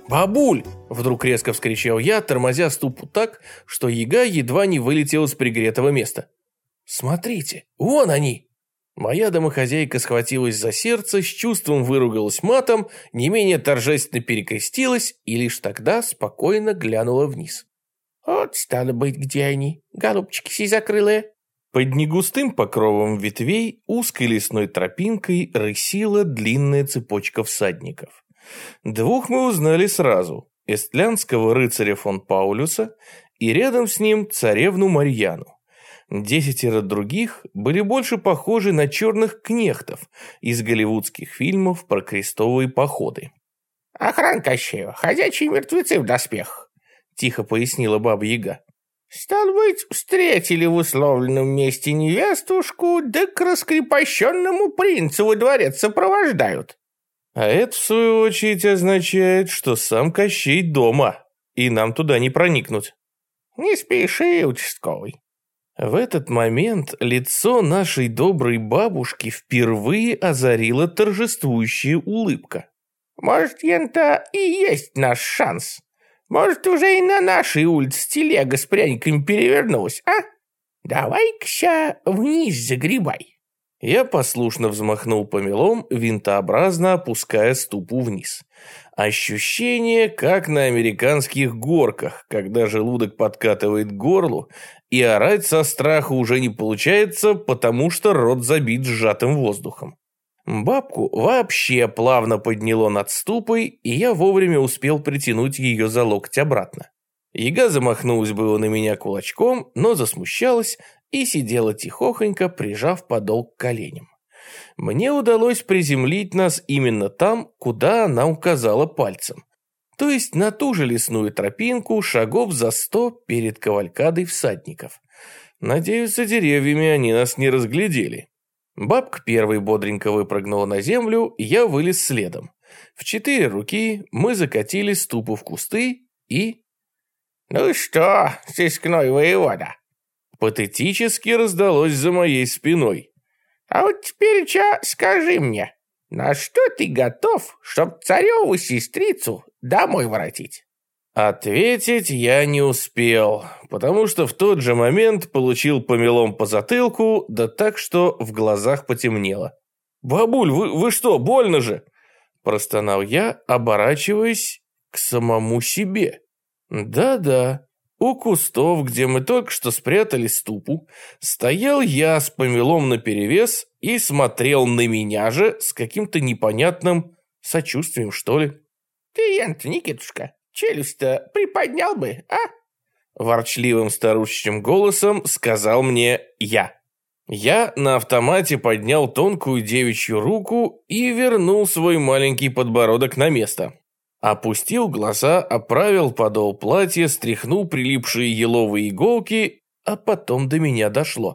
«Бабуль!» – вдруг резко вскричал я, тормозя ступу так, что яга едва не вылетела с пригретого места. «Смотрите, вон они!» Моя домохозяйка схватилась за сердце, с чувством выругалась матом, не менее торжественно перекрестилась и лишь тогда спокойно глянула вниз. «Вот, стало быть, где они, голубчики сизокрылые?» Под негустым покровом ветвей узкой лесной тропинкой рысила длинная цепочка всадников. Двух мы узнали сразу – эстлянского рыцаря фон Паулюса и рядом с ним царевну Марьяну. 10 других были больше похожи на черных кнехтов из голливудских фильмов про крестовые походы. «Охрана Кощеева, ходячие мертвецы в доспехах», – тихо пояснила Баба-Яга. «Стало быть, встретили в условленном месте невестушку, да к раскрепощенному принцу во дворец сопровождают». А это, в свою очередь, означает, что сам Кощей дома, и нам туда не проникнуть. «Не спеши, участковый». В этот момент лицо нашей доброй бабушки впервые озарила торжествующая улыбка. «Может, ента и есть наш шанс? Может, уже и на нашей улице телега с пряниками перевернулась, а? Давай-ка вниз загребай». Я послушно взмахнул помелом, винтообразно опуская ступу вниз. Ощущение, как на американских горках, когда желудок подкатывает к горлу, и орать со страха уже не получается, потому что рот забит сжатым воздухом. Бабку вообще плавно подняло над ступой, и я вовремя успел притянуть ее за локоть обратно. Яга замахнулась было на меня кулачком, но засмущалась и сидела тихохонько, прижав подол к коленям. Мне удалось приземлить нас именно там, куда она указала пальцем. То есть на ту же лесную тропинку шагов за 100 перед кавалькадой всадников. Надеюсь, за деревьями они нас не разглядели. Бабка первой бодренько выпрыгнула на землю, я вылез следом. В 4 руки мы закатили ступу в кусты и... «Ну что, сыскной воевода?» Патетически раздалось за моей спиной. «А вот теперь, скажи мне, на что ты готов, чтоб цареву сестрицу домой воротить?» Ответить я не успел, потому что в тот же момент получил помелом по затылку, да так, что в глазах потемнело. «Бабуль, вы что, больно же?» Простонал я, оборачиваясь к самому себе. Да-да, у кустов, где мы только что спрятали ступу, стоял я с помелом наперевес и смотрел на меня же с каким-то непонятным сочувствием, что ли. «Ты, Никитушка, челюсть-то приподнял бы, а?» Ворчливым старушечьим голосом сказал мне я. Я на автомате поднял тонкую девичью руку и вернул свой маленький подбородок на место. Опустил глаза, оправил подол платья, стряхнул прилипшие еловые иголки, а потом до меня дошло.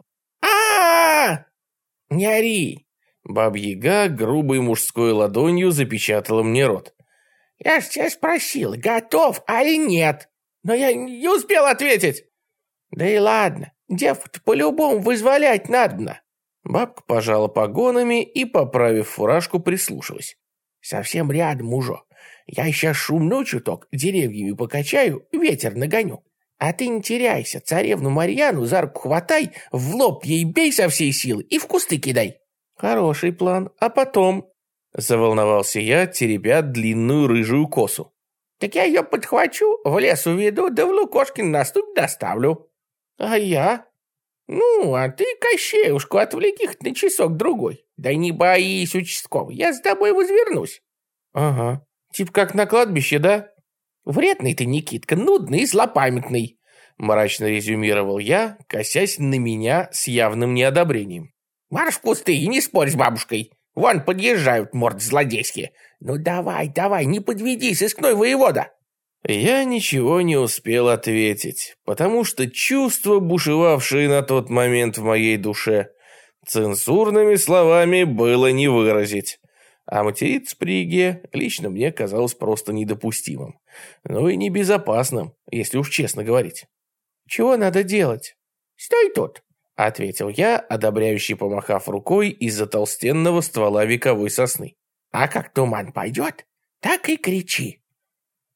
а Не ори!» Бабьяга грубой мужской ладонью запечатала мне рот. «Я ж тебя спросил, готов, али нет? Но я не успел ответить». «Да и ладно, девку-то по-любому вызволять надобно». Бабка пожала погонами и, поправив фуражку, прислушалась. «Совсем рядом уже. Я сейчас шумну чуток, деревьями покачаю, ветер нагоню. А ты не теряйся, царевну Марьяну за руку хватай, в лоб ей бей со всей силы и в кусты кидай». «Хороший план. А потом?» Заволновался я, теребя длинную рыжую косу. «Так я ее подхвачу, в лес уведу, да в Лукошкин наступ доставлю». «А я?» «Ну, а ты, Кощеюшку, отвлеки хоть на часок-другой. Да не боись, участковый, я с тобой возвернусь». «Ага. Типа как на кладбище, да?» «Вредный ты, Никитка, нудный и злопамятный», мрачно резюмировал я, косясь на меня с явным неодобрением. «Марш в кусты и не спорь с бабушкой. Вон подъезжают морды злодейские. Ну давай, не подведи, сыскной воевода». Я ничего не успел ответить, потому что чувства, бушевавшие на тот момент в моей душе, цензурными словами было не выразить. А материться при еге лично мне казалось просто недопустимым. Ну и небезопасным, если уж честно говорить. «Чего надо делать?» «Стой тут», — ответил я, одобряющий помахав рукой из-за толстенного ствола вековой сосны. «А как туман пойдет, так и кричи».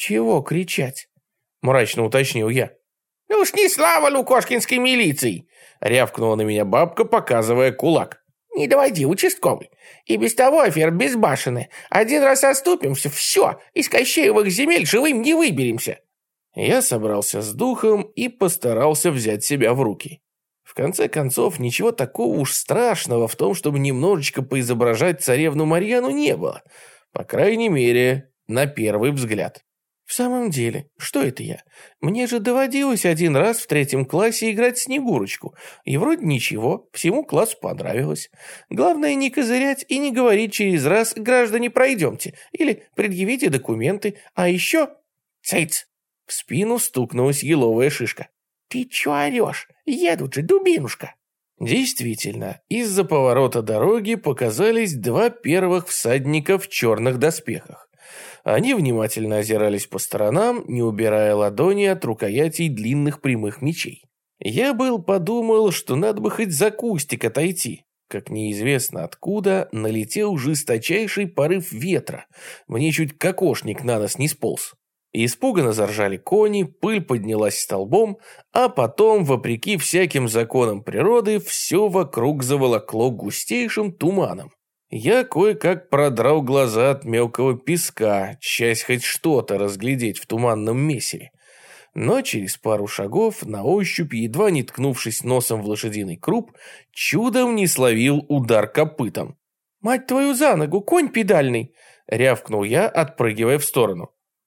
«Чего кричать?» – мрачно уточнил я. «Ну уж не слава лукошкинской милиции!» – рявкнула на меня бабка, показывая кулак. «Не доводи, участковый. И без того афера безбашенная. Один раз оступимся, все, из Кощеевых земель живым не выберемся». Я собрался с духом и постарался взять себя в руки. В конце концов, ничего такого уж страшного в том, чтобы немножечко поизображать царевну Марьяну, не было. По крайней мере, на первый взгляд. В самом деле, что это я? Мне же доводилось один раз в 3 классе играть в Снегурочку. И вроде ничего, всему классу понравилось. Главное не козырять и не говорить через раз «граждане, пройдемте» или «предъявите документы», а еще «цейц». В спину стукнулась еловая шишка. «Ты чё орёшь? Едут же, дубинушка!» Действительно, из-за поворота дороги показались 2 первых всадника в черных доспехах. Они внимательно озирались по сторонам, не убирая ладони от рукоятей длинных прямых мечей. Я подумал, что надо бы хоть за кустик отойти. Как неизвестно откуда налетел жесточайший порыв ветра. Мне чуть кокошник на нос не сполз. Испуганно заржали кони, пыль поднялась столбом, а потом, вопреки всяким законам природы, все вокруг заволокло густейшим туманом. Я кое-как продрал глаза от мелкого песка, часть хоть что-то разглядеть в туманном месиве. Но через пару шагов, на ощупь, едва не ткнувшись носом в лошадиный круп, чудом не словил удар копытом. «Мать твою за ногу, конь педальный!» — рявкнул я, отпрыгивая в сторону.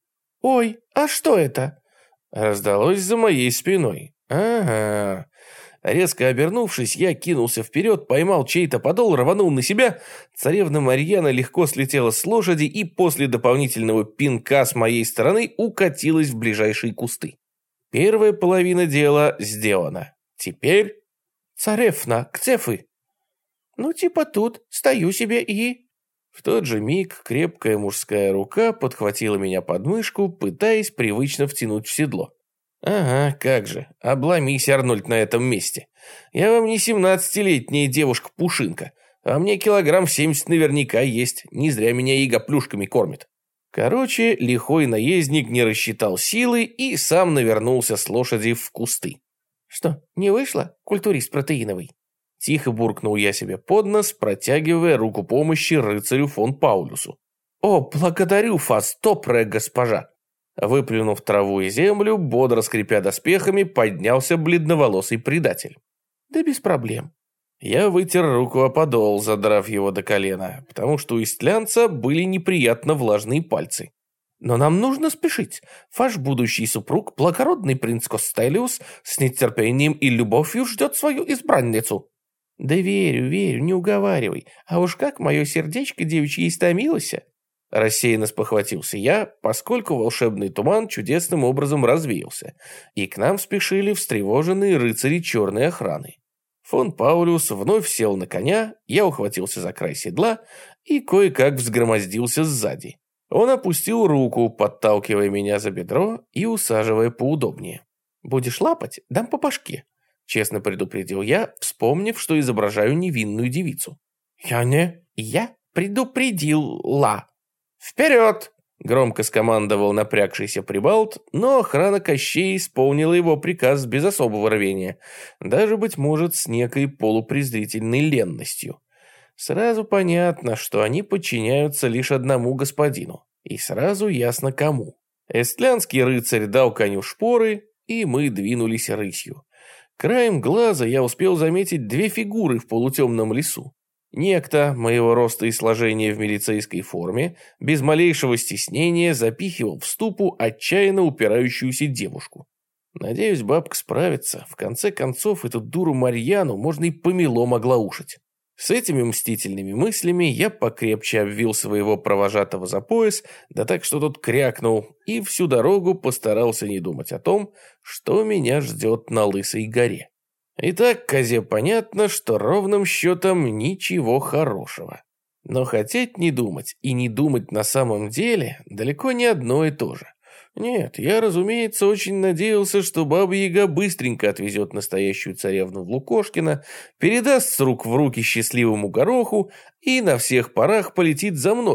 «Ой, а что это?» Раздалось за моей спиной. «Ага». Резко обернувшись, я кинулся вперед, поймал чей-то подол, рванул на себя. Царевна Марьяна легко слетела с лошади и после дополнительного пинка с моей стороны укатилась в ближайшие кусты. Первая половина дела сделана. Теперь... «Царевна, где вы?» «Ну, типа тут, стою себе и...» В тот же миг крепкая мужская рука подхватила меня под мышку, пытаясь привычно втянуть в седло. «Ага, как же, обломись, Арнольд, на этом месте. Я вам не 17-летняя девушка-пушинка, а мне килограмм 70 наверняка есть, не зря меня Ига плюшками кормит». Короче, лихой наездник не рассчитал силы и сам навернулся с лошади в кусты. «Что, не вышло, культурист протеиновый?» Тихо буркнул я себе под нос, протягивая руку помощи рыцарю фон Паулюсу. «О, благодарю вас, добрая госпожа!» Выплюнув траву и землю, бодро скрипя доспехами, поднялся бледноволосый предатель. «Да без проблем». Я вытер руку о подол, задрав его до колена, потому что у истлянца были неприятно влажные пальцы. «Но нам нужно спешить. Ваш будущий супруг, благородный принц Костелиус, с нетерпением и любовью ждет свою избранницу». «Да верю, не уговаривай. А уж как мое сердечко девичье истомилось!» Рассеянно спохватился я, поскольку волшебный туман чудесным образом развеялся, и к нам спешили встревоженные рыцари черной охраны. Фон Паулюс вновь сел на коня, я ухватился за край седла и кое-как взгромоздился сзади. Он опустил руку, подталкивая меня за бедро и усаживая поудобнее. «Будешь лапать, дам по башке», — честно предупредил я, вспомнив, что изображаю невинную девицу. «Я предупредила». «Вперед!» — громко скомандовал напрягшийся прибалт, но охрана Кощея исполнила его приказ без особого рвения, даже, быть может, с некой полупрезрительной ленностью. Сразу понятно, что они подчиняются лишь одному господину, и сразу ясно кому. Эстлянский рыцарь дал коню шпоры, и мы двинулись рысью. Краем глаза я успел заметить 2 фигуры в полутемном лесу. Некто моего роста и сложения в милицейской форме без малейшего стеснения запихивал в ступу отчаянно упирающуюся девушку. Надеюсь, бабка справится. В конце концов, эту дуру Марьяну можно и помелом оглаушить. С этими мстительными мыслями я покрепче обвил своего провожатого за пояс, да так, что тот крякнул, и всю дорогу постарался не думать о том, что меня ждет на Лысой горе. Итак, козе понятно, что ровным счетом ничего хорошего. Но хотеть не думать и не думать на самом деле далеко не одно и то же. Нет, я, разумеется, очень надеялся, что Баба-Яга быстренько отвезет настоящую царевну в Лукошкино, передаст с рук в руки счастливому гороху и на всех парах полетит за мной. В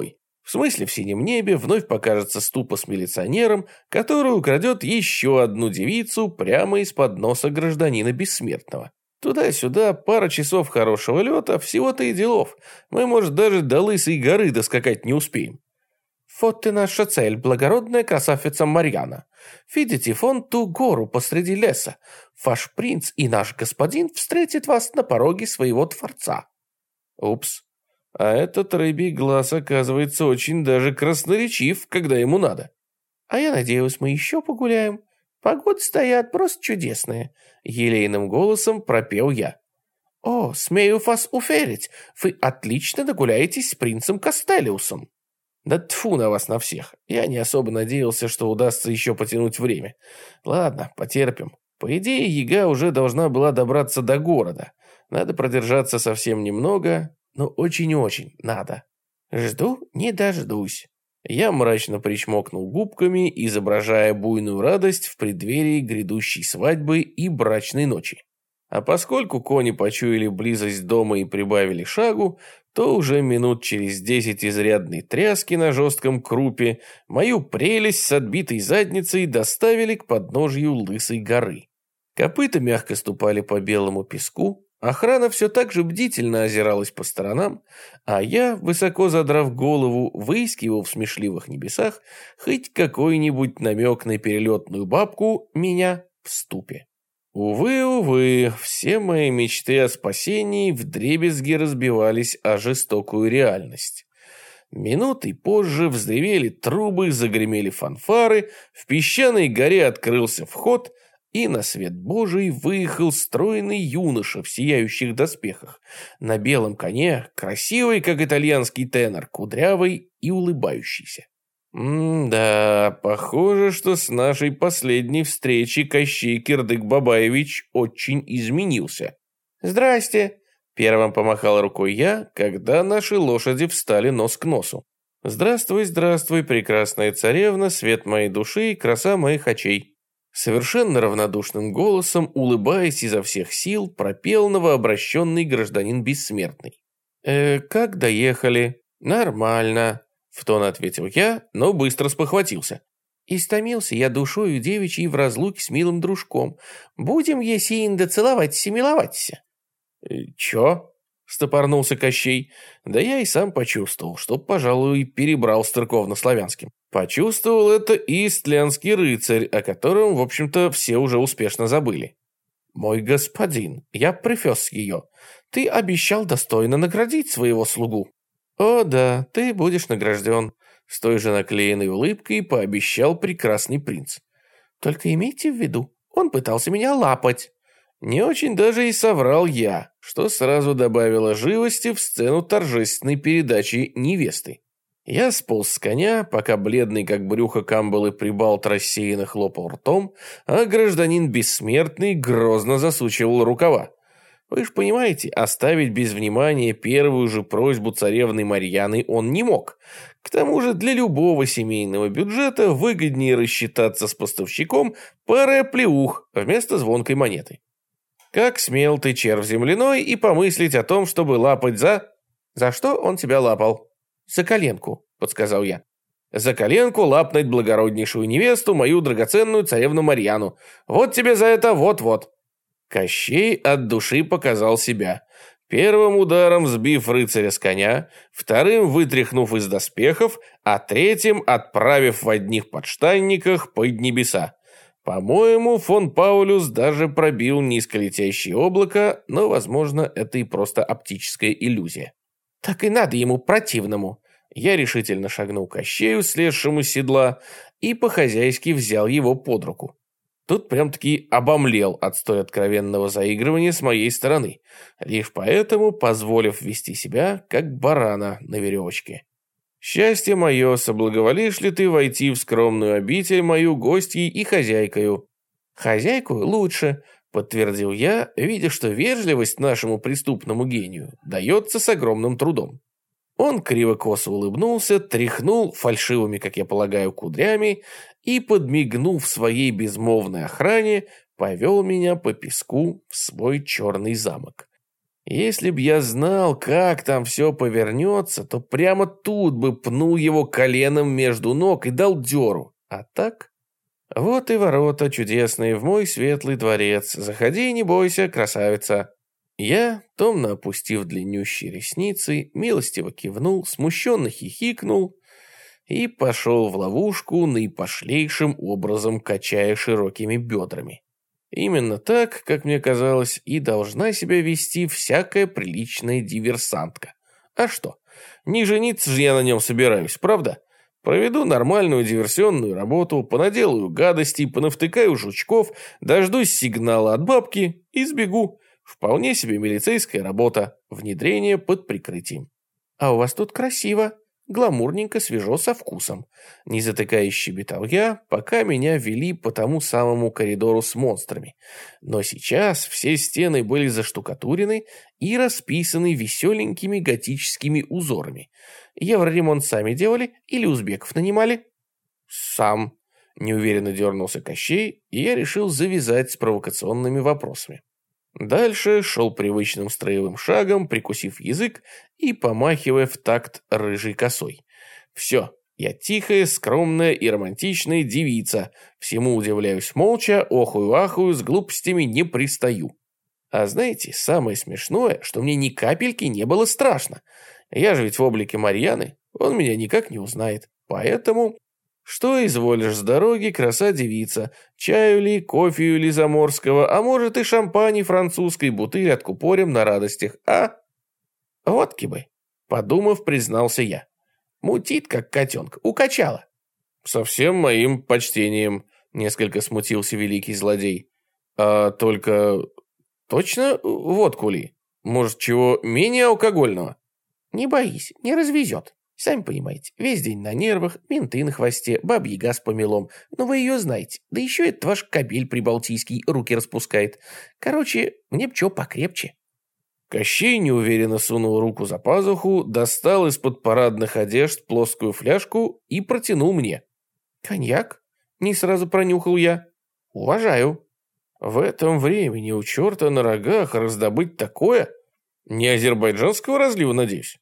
В смысле, в синем небе вновь покажется ступа с милиционером, который украдет еще одну девицу прямо из-под носа гражданина Бессмертного. Туда-сюда пара часов хорошего лета, всего-то и делов. Мы, может, даже до Лысой горы доскакать не успеем. Вот и наша цель, благородная красавица Марьяна. Видите вон ту гору посреди леса. Ваш принц и наш господин встретят вас на пороге своего дворца. Упс. А этот рыбий глаз, оказывается, очень даже красноречив, когда ему надо. А я надеюсь, мы еще погуляем. Погода стоят просто чудесная. Елейным голосом пропел я. О, смею вас уверить, вы отлично догуляетесь с принцем Кастелиусом. Да тьфу на вас на всех. Я не особо надеялся, что удастся еще потянуть время. Ладно, потерпим. По идее, яга уже должна была добраться до города. Надо продержаться совсем немного, но очень-очень надо. Жду, не дождусь. Я мрачно причмокнул губками, изображая буйную радость в преддверии грядущей свадьбы и брачной ночи. А поскольку кони почуяли близость дома и прибавили шагу, то уже минут через 10 изрядной тряски на жестком крупе мою прелесть с отбитой задницей доставили к подножью Лысой горы. Копыта мягко ступали по белому песку, охрана все так же бдительно озиралась по сторонам, а я, высоко задрав голову, выискивал в смешливых небесах хоть какой-нибудь намек на перелетную бабку меня в ступе. Увы, все мои мечты о спасении вдребезги разбивались о жестокую реальность. Минутой позже взревели трубы, загремели фанфары, в песчаной горе открылся вход, и на свет Божий выехал стройный юноша в сияющих доспехах, на белом коне, красивый, как итальянский тенор, кудрявый и улыбающийся. Да, похоже, что с нашей последней встречи Кощей Кирдык-Бабаевич очень изменился. «Здрасте!» – первым помахал рукой я, когда наши лошади встали нос к носу. «Здравствуй, здравствуй, прекрасная царевна, свет моей души и краса моих очей!» Совершенно равнодушным голосом, улыбаясь изо всех сил, пропел новообращенный гражданин Бессмертный. «Как доехали?» «Нормально», — в тон ответил я, но быстро спохватился. «Истомился я душою девичьей в разлуке с милым дружком. Будем, есинда, целоваться и миловаться». «Чё?» — стопорнулся Кощей. Да я и сам почувствовал, что, пожалуй, перебрал с церковно-славянским. Почувствовал это и истлянский рыцарь, о котором, в общем-то, все уже успешно забыли. «Мой господин, я привез ее. Ты обещал достойно наградить своего слугу». «О да, ты будешь награжден», — с той же наклеенной улыбкой пообещал прекрасный принц. «Только имейте в виду, он пытался меня лапать». Не очень даже и соврал я, что сразу добавило живости в сцену торжественной передачи невесты. Я сполз с коня, пока бледный, как брюхо камбалы, прибалт рассеянно хлопал ртом, а гражданин Бессмертный грозно засучивал рукава. Вы ж понимаете, оставить без внимания первую же просьбу царевны Марьяны он не мог. К тому же для любого семейного бюджета выгоднее рассчитаться с поставщиком парой оплеух вместо звонкой монеты. Как смел ты, червь земляной, и помыслить о том, чтобы лапать за... За что он тебя лапал? За коленку, подсказал я. За коленку лапнуть благороднейшую невесту, мою драгоценную царевну Марьяну. Вот тебе за это вот-вот. Кощей от души показал себя. Первым ударом сбив рыцаря с коня, вторым вытряхнув из доспехов, а третьим отправив в одних подштанниках под небеса. По-моему, фон Паулюс даже пробил низколетящее облако, но, возможно, это и просто оптическая иллюзия. Так и надо ему противному. Я решительно шагнул к Кощею, слезшему с седла, и по-хозяйски взял его под руку. Тут прям-таки обомлел от столь откровенного заигрывания с моей стороны, лишь поэтому позволив вести себя, как барана на веревочке. «Счастье мое, соблаговолишь ли ты войти в скромную обитель мою гостьей и хозяйкою?» «Хозяйку лучше», — подтвердил я, видя, что вежливость нашему преступному гению дается с огромным трудом. Он криво-косо улыбнулся, тряхнул фальшивыми, как я полагаю, кудрями и, подмигнув своей безмолвной охране, повел меня по песку в свой черный замок. Если б я знал, как там все повернется, то прямо тут бы пнул его коленом между ног и дал дёру. А так? Вот и ворота чудесные в мой светлый дворец. Заходи, не бойся, красавица. Я, томно опустив длиннющие ресницы, милостиво кивнул, смущенно хихикнул и пошел в ловушку, наипошлейшим образом качая широкими бедрами. Именно так, как мне казалось, и должна себя вести всякая приличная диверсантка. А что? Не жениться же я на нем собираюсь, правда? Проведу нормальную диверсионную работу, понаделаю гадостей, понавтыкаю жучков, дождусь сигнала от бабки и сбегу. Вполне себе милицейская работа, внедрение под прикрытием. А у вас тут красиво. Гламурненько, свежо, со вкусом. Не затыкаясь щебетал я, пока меня вели по тому самому коридору с монстрами. Но сейчас все стены были заштукатурены и расписаны веселенькими готическими узорами. Евроремонт сами делали или узбеков нанимали? Сам. Неуверенно дернулся Кощей, и я решил завязать с провокационными вопросами. Дальше шел привычным строевым шагом, прикусив язык и помахивая в такт рыжей косой. Все, я тихая, скромная и романтичная девица. Всему удивляюсь молча, охую-ахую, с глупостями не пристаю. А знаете, самое смешное, что мне ни капельки не было страшно. Я же ведь в облике Марьяны, он меня никак не узнает. Поэтому... Что изволишь с дороги, краса-девица? Чаю ли, кофею ли заморского, а может и шампани французской, бутыль откупорим на радостях, а? Водки бы, подумав, признался я. Мутит, как котенка, укачала. Со всем моим почтением, несколько смутился великий злодей. А только точно водку ли? Может, чего менее алкогольного? Не боись, не развезет. Сами понимаете, весь день на нервах, менты на хвосте, бабьяга с помелом. Но вы ее знаете. Да еще этот ваш кобель прибалтийский руки распускает. Короче, мне б чего покрепче. Кощей неуверенно сунул руку за пазуху, достал из-под парадных одежд плоскую фляжку и протянул мне. «Коньяк?» — не сразу пронюхал я. «Уважаю». В этом времени у черта на рогах раздобыть такое? Не азербайджанского разлива, надеюсь?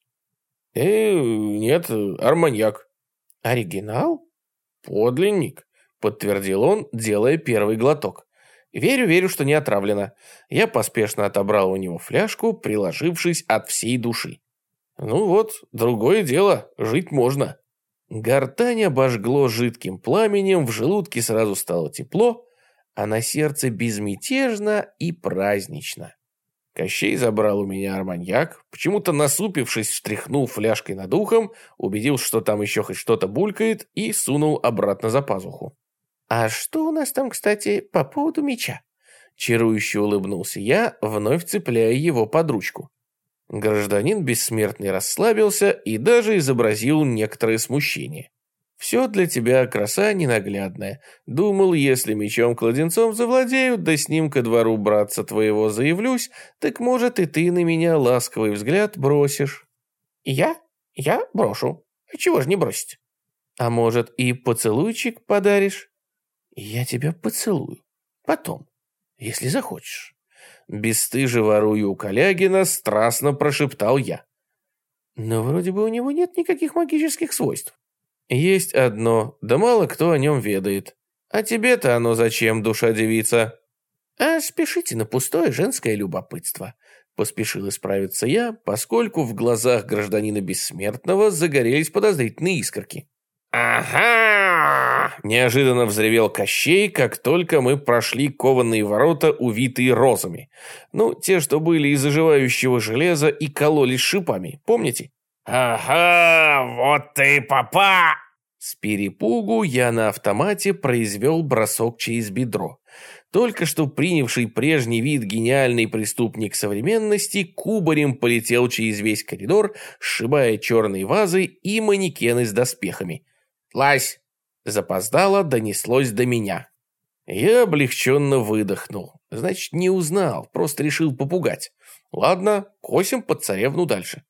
Нет, арманьяк. Оригинал? Подлинник, подтвердил он, делая первый глоток. Верю, что не отравлено. Я поспешно отобрал у него фляжку, приложившись от всей души. Ну вот, другое дело, жить можно. Гортань обожгло жидким пламенем, в желудке сразу стало тепло, а на сердце безмятежно и празднично. Кощей забрал у меня арманьяк, почему-то насупившись, встряхнул фляжкой над ухом, убедился, что там еще хоть что-то булькает, и сунул обратно за пазуху. «А что у нас там, кстати, по поводу меча?» Чарующе улыбнулся я, вновь цепляя его под ручку. Гражданин бессмертный расслабился и даже изобразил некоторое смущение. «Все для тебя, краса ненаглядная. Думал, если мечом-кладенцом завладею, да с ним ко двору братца твоего заявлюсь, так, может, и ты на меня ласковый взгляд бросишь». «Я? Я брошу. А чего ж не бросить?» «А может, и поцелуйчик подаришь?» «Я тебя поцелую. Потом, если захочешь». Бесстыже ворую у Калягина, страстно прошептал я. «Но вроде бы у него нет никаких магических свойств». «Есть одно, да мало кто о нем ведает. А тебе-то оно зачем, душа девица?» «А спешите на пустое женское любопытство», — поспешил исправиться я, поскольку в глазах гражданина Бессмертного загорелись подозрительные искорки. «Ага!» — неожиданно взревел Кощей, как только мы прошли кованые ворота, увитые розами. Ну, те, что были из оживающего железа и кололись шипами, помните? «Ага, вот ты и попа!» С перепугу я на автомате произвел бросок через бедро. Только что принявший прежний вид гениальный преступник современности кубарем полетел через весь коридор, сшибая черные вазы и манекены с доспехами. «Лазь!» Запоздало донеслось до меня. Я облегченно выдохнул. Значит, не узнал, просто решил попугать. Ладно, косим под царевну дальше.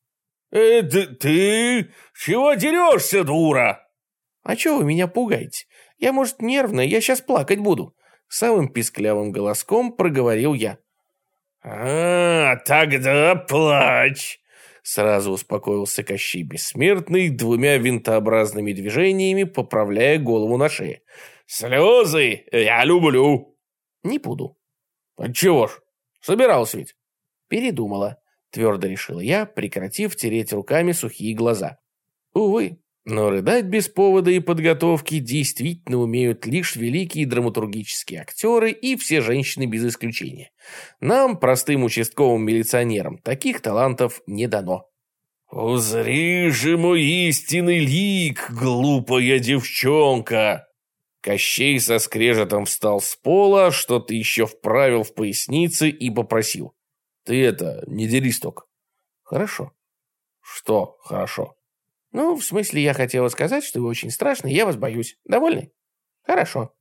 Ты чего дерешься, дура?» «А чего вы меня пугаете? Я, может, нервная, я сейчас плакать буду», самым писклявым голоском проговорил я. Тогда плачь!» Сразу успокоился Кощей Бессмертный, двумя винтообразными движениями поправляя голову на шее. «Слезы я люблю!» «Не буду». «Отчего ж? Собирался ведь». «Передумала», — твердо решила я, прекратив тереть руками сухие глаза. Увы, но рыдать без повода и подготовки действительно умеют лишь великие драматургические актеры и все женщины без исключения. Нам, простым участковым милиционерам, таких талантов не дано. «Узри же мой истинный лик, глупая девчонка!» Кощей со скрежетом встал с пола, что-то еще вправил в пояснице и попросил. «Ты это, не дерись только». «Хорошо». «Что хорошо?» «Ну, в смысле, я хотела сказать, что вы очень страшный, я вас боюсь. Довольны?» «Хорошо».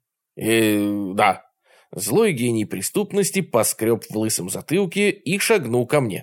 Да». Злой гений преступности поскреб в лысом затылке и шагнул ко мне.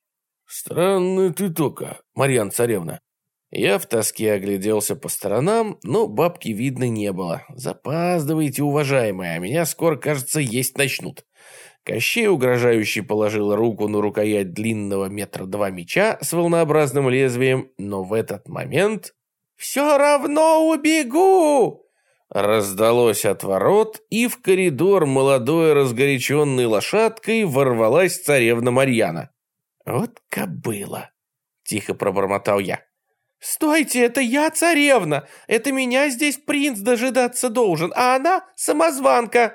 «Странный ты только, Марьяна Царевна». Я в тоске огляделся по сторонам, но бабки видно не было. «Запаздывайте, уважаемые, а меня скоро, кажется, есть начнут». Кощей угрожающе положил руку на рукоять длинного 2 метра меча с волнообразным лезвием, но в этот момент «Все равно убегу!» раздалось от ворот, и в коридор молодой разгоряченной лошадкой ворвалась царевна Марьяна. «Вот кобыла!» — тихо пробормотал я. «Стойте, это я царевна! Это меня здесь принц дожидаться должен, а она самозванка!»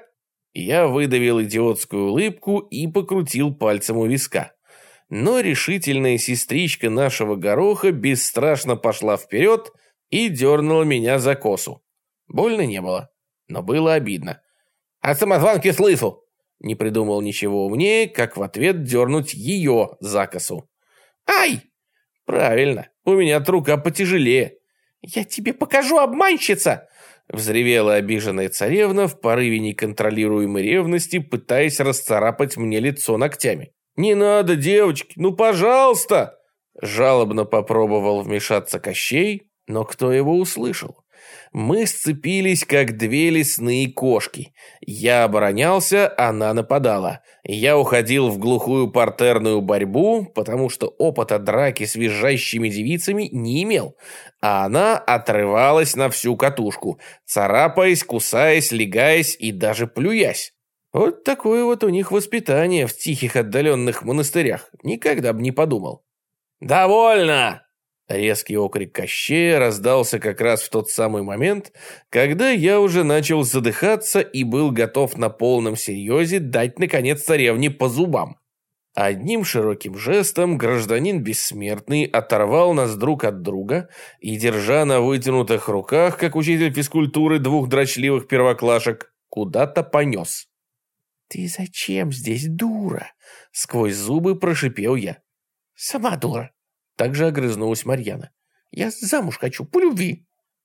Я выдавил идиотскую улыбку и покрутил пальцем у виска. Но решительная сестричка нашего гороха бесстрашно пошла вперед и дернула меня за косу. Больно не было, но было обидно. «От самозванки слышу!» Не придумал ничего умнее, как в ответ дернуть ее за косу. «Ай!» «Правильно, у меня рука потяжелее». «Я тебе покажу, обманщица!» Взревела обиженная царевна в порыве неконтролируемой ревности, пытаясь расцарапать мне лицо ногтями. «Не надо, девочки, ну пожалуйста!» Жалобно попробовал вмешаться Кощей, но кто его услышал? Мы сцепились, как 2 лесные кошки. Я оборонялся, она нападала. Я уходил в глухую партерную борьбу, потому что опыта драки с визжащими девицами не имел, а она отрывалась на всю катушку, царапаясь, кусаясь, легаясь и даже плюясь. Вот такое вот у них воспитание в тихих отдаленных монастырях. Никогда бы не подумал. «Довольно!» Резкий окрик Кощея раздался как раз в тот самый момент, когда я уже начал задыхаться и был готов на полном серьезе дать, наконец, царевне по зубам. Одним широким жестом гражданин Бессмертный оторвал нас друг от друга и, держа на вытянутых руках, как учитель физкультуры 2 дрочливых первоклашек, куда-то понес. «Ты зачем здесь, дура?» — сквозь зубы прошипел я. «Сама дура». Также огрызнулась Марьяна. «Я замуж хочу, по любви».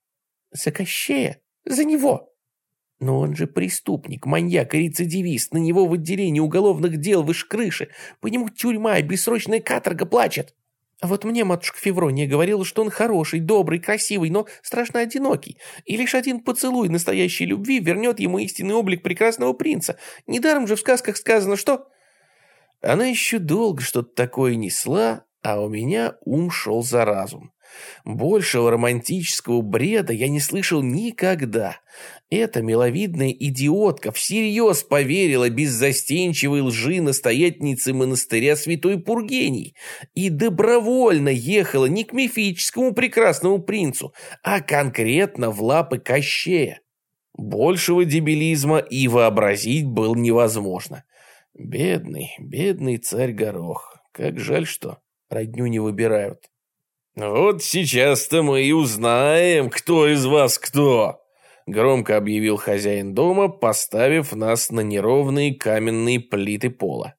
«За Кощея? За него?» «Но он же преступник, маньяк и рецидивист. На него в отделении уголовных дел выше крыши. По нему тюрьма и бессрочная каторга плачет. А вот мне матушка Феврония говорила, что он хороший, добрый, красивый, но страшно одинокий. И лишь один поцелуй настоящей любви вернет ему истинный облик прекрасного принца. Недаром же в сказках сказано, что...» Она еще долго что-то такое несла, а у меня ум шел за разум. Большего романтического бреда я не слышал никогда. Эта миловидная идиотка всерьез поверила беззастенчивой лжи настоятельницы монастыря Святой Пургений и добровольно ехала не к мифическому прекрасному принцу, а конкретно в лапы Кощея. Большего дебилизма и вообразить было невозможно. Бедный, бедный царь Горох. Как жаль, что родню не выбирают. «Вот сейчас-то мы и узнаем, кто из вас кто!» Громко объявил хозяин дома, поставив нас на неровные каменные плиты пола.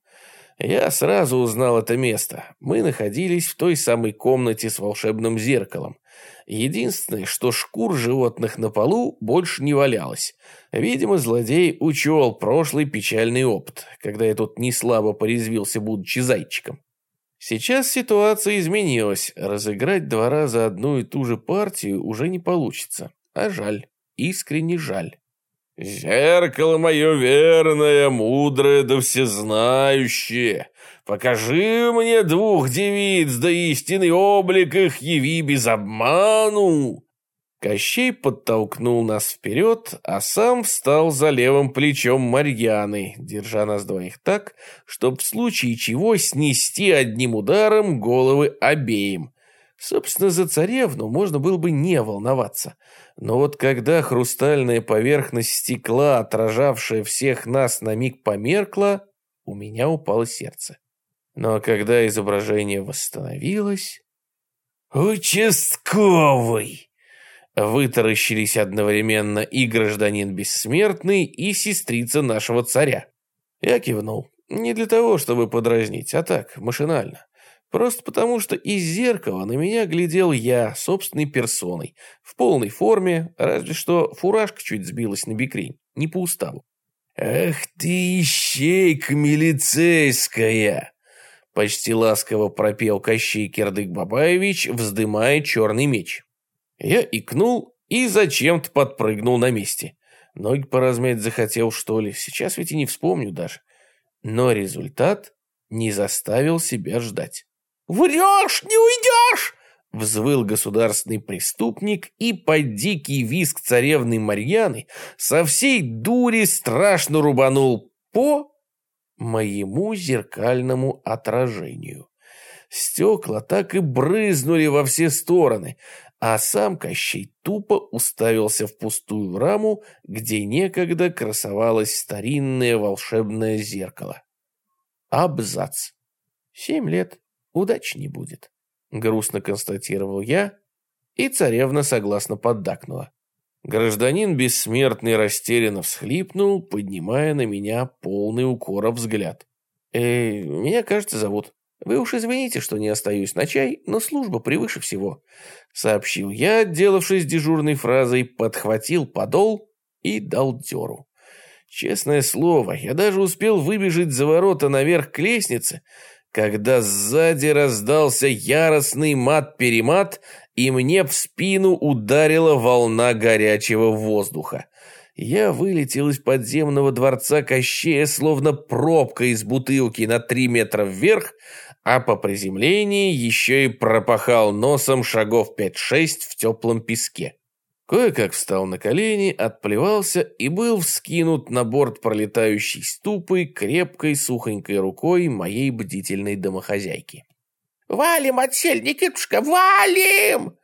Я сразу узнал это место. Мы находились в той самой комнате с волшебным зеркалом. Единственное, что шкур животных на полу больше не валялось. Видимо, злодей учел прошлый печальный опыт, когда я тут неслабо порезвился, будучи зайчиком. Сейчас ситуация изменилась. Разыграть 2 раза одну и ту же партию уже не получится. А жаль, искренне жаль. «Зеркало мое верное, мудрое да всезнающее, покажи мне двух девиц, да истинный облик их яви без обману!» Кощей подтолкнул нас вперед, а сам встал за левым плечом Марьяны, держа нас двоих так, чтоб в случае чего снести одним ударом головы обеим. Собственно, за царевну можно было бы не волноваться. Но вот когда хрустальная поверхность стекла, отражавшая всех нас, на миг померкла, у меня упало сердце. Но когда изображение восстановилось... «Участковый!» Вытаращились одновременно и гражданин бессмертный, и сестрица нашего царя. Я кивнул. Не для того, чтобы подразнить, а так, машинально. Просто потому, что из зеркала на меня глядел я собственной персоной, в полной форме, разве что фуражка чуть сбилась на бикрень, не по уставу. «Ах ты, ищейка милицейская!» Почти ласково пропел Кощей Кирдык-Бабаевич, вздымая черный меч. Я икнул и зачем-то подпрыгнул на месте. Ноги поразмять захотел, что ли, сейчас ведь и не вспомню даже. Но результат не заставил себя ждать. «Врешь, не уйдешь!» — взвыл государственный преступник и под дикий визг царевны Марьяны со всей дури страшно рубанул по моему зеркальному отражению. Стекла так и брызнули во все стороны, а сам Кощей тупо уставился в пустую раму, где некогда красовалось старинное волшебное зеркало. Абзац. 7 лет. Удачи не будет. Грустно констатировал я, и царевна согласно поддакнула. Гражданин бессмертный растерянно всхлипнул, поднимая на меня полный укора взгляд. Меня, кажется, зовут. Вы уж извините, что не остаюсь на чай, но служба превыше всего», — сообщил я, отделавшись дежурной фразой, подхватил подол и дал дёру. Честное слово, я даже успел выбежать за ворота наверх к лестнице, когда сзади раздался яростный мат-перемат, и мне в спину ударила волна горячего воздуха. Я вылетел из подземного дворца Кощея, словно пробка из бутылки на 3 метра вверх, а по приземлении еще и пропахал носом шагов 5-6 в теплом песке. Кое-как встал на колени, отплевался и был вскинут на борт пролетающей ступой крепкой сухонькой рукой моей бдительной домохозяйки. «Валим, отсель, Никитушка, валим!»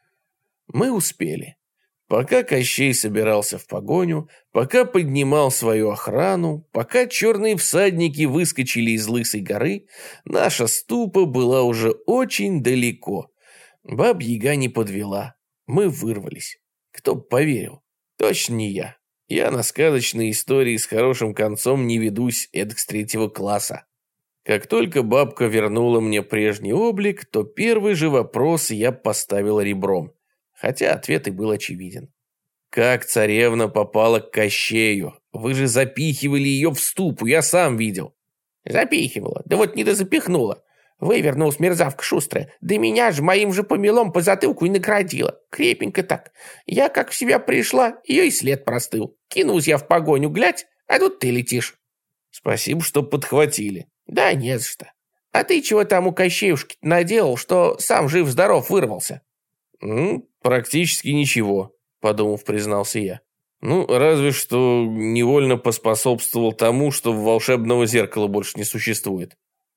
Мы успели. Пока Кощей собирался в погоню, пока поднимал свою охрану, пока черные всадники выскочили из Лысой горы, наша ступа была уже очень далеко. Баба-Яга не подвела. Мы вырвались. Кто б поверил? Точно не я. Я на сказочные истории с хорошим концом не ведусь эдак с 3-го класса. Как только бабка вернула мне прежний облик, то первый же вопрос я поставил ребром. Хотя ответ и был очевиден. Как царевна попала к Кощею? Вы же запихивали ее в ступу, я сам видел. Запихивала, да вот не дозапихнула. Вывернулась мерзавка шустрая, да меня же моим же помелом по затылку и наградила. Крепенько так. Я как в себя пришла, ее и след простыл. Кинулась я в погоню, глядь, а тут ты летишь. Спасибо, что подхватили. Да не за что. А ты чего там у Кощеюшки наделал, что сам жив-здоров вырвался? Практически ничего, подумав, признался я. Разве что невольно поспособствовал тому, что волшебного зеркала больше не существует.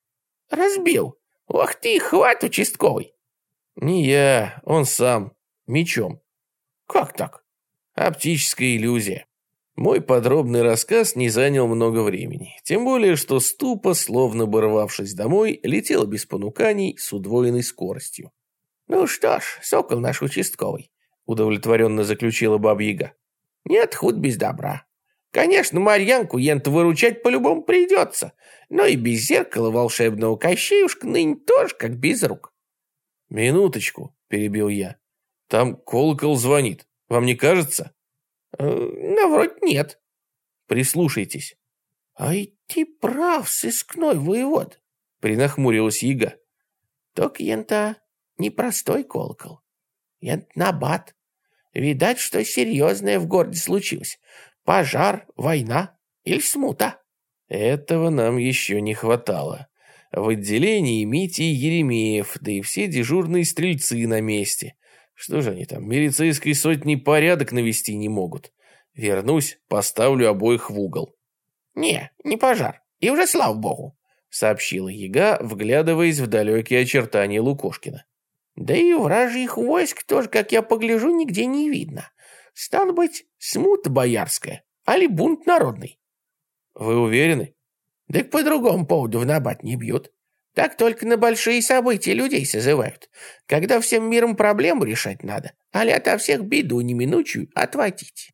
Разбил. Ох ты, хват участковый. Не я, он сам, мечом. Как так? Оптическая иллюзия. Мой подробный рассказ не занял много времени, тем более, что ступа, словно бы рвавшись домой, летела без понуканий с удвоенной скоростью. «Ну что ж, сокол наш участковый», — удовлетворенно заключила Баба-Яга. «Нет худ без добра. Конечно, Марьянку ента выручать по-любому придется, но и без зеркала волшебного Кощеюшка ныне тоже как без рук». «Минуточку», — перебил я. «Там колокол звонит. Вам не кажется?» Вроде нет». «Прислушайтесь». «Ай ты прав, сыскной воевод», — принахмурилась Яга. «Только ента непростой колокол. Ента набат. Видать, что серьезное в городе случилось. Пожар, война или смута? Этого нам еще не хватало. В отделении Митя и Еремеев, да и все дежурные стрельцы на месте. Что же они там, милицейской сотней порядок навести не могут? Вернусь, поставлю обоих в угол. Не пожар. И уже слава богу, сообщила яга, вглядываясь в далекие очертания Лукошкина. Да и вражьих войск тоже, как я погляжу, нигде не видно. Стало быть, смута боярская, али бунт народный. Вы уверены? Так по другому поводу в набат не бьют. Так только на большие события людей созывают, когда всем миром проблему решать надо, али ото всех беду неминучую отводить.